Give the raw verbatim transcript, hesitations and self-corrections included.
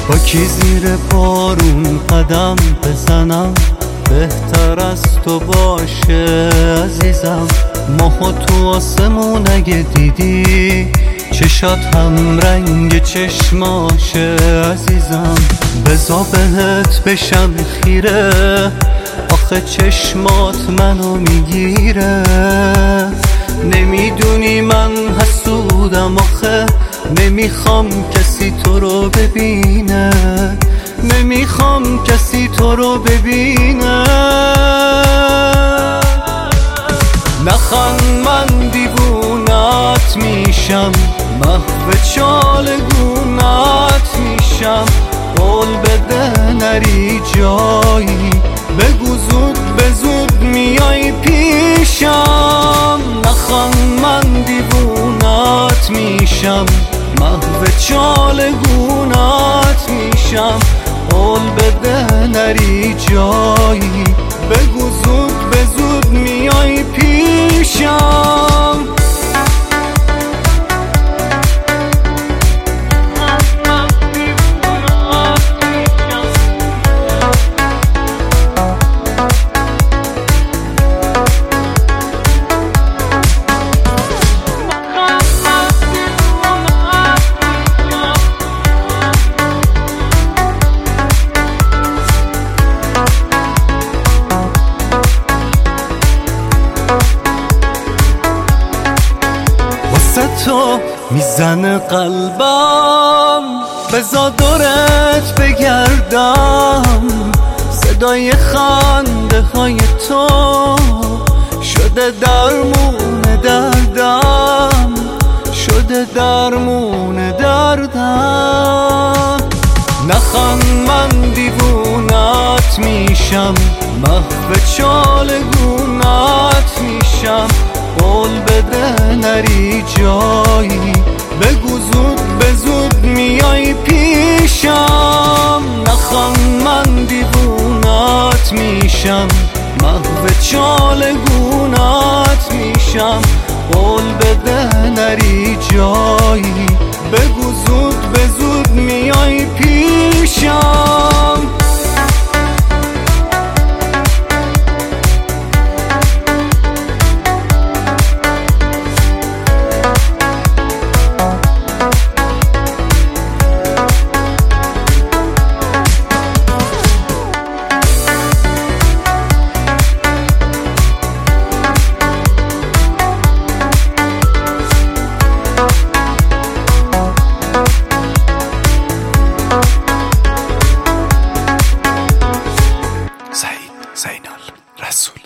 با کی زیر بارون قدم بزنم، بهتر از تو باشه عزیزم. ماهو تو آسمون اگه دیدی، چشات هم رنگ چشماشه عزیزم. بزا بهت بشم خیره، آخه چشمات منو میگیره. نمیدونی من حسودم آخه، نمیخوام کسی تو رو ببینه، نمیخوام کسی تو رو ببینه. نخند من دیوونت میشم، محو چالگونت میشم. قول بده نری جایی، بگو زود به زود میای پیشم. نخند من دیوونت میشم، محو چالگونت میشم. قول بده نری جایی، بگو زود به زود میای پیشم. تو میزنه قلبم، بزا دورت بگردم. صدای خنده های تو شده درمون دردم، شده درمون دردم. نخند من دیوونت میشم، محو چالگونت میشم. قول بده نری جایی، بگو زود به زود میای پیشم. نخند من دیوونت میشم، محو چالگونت میشم. قول بده نری جایی، بگو زود به زود میای پیشم. زینال رسول.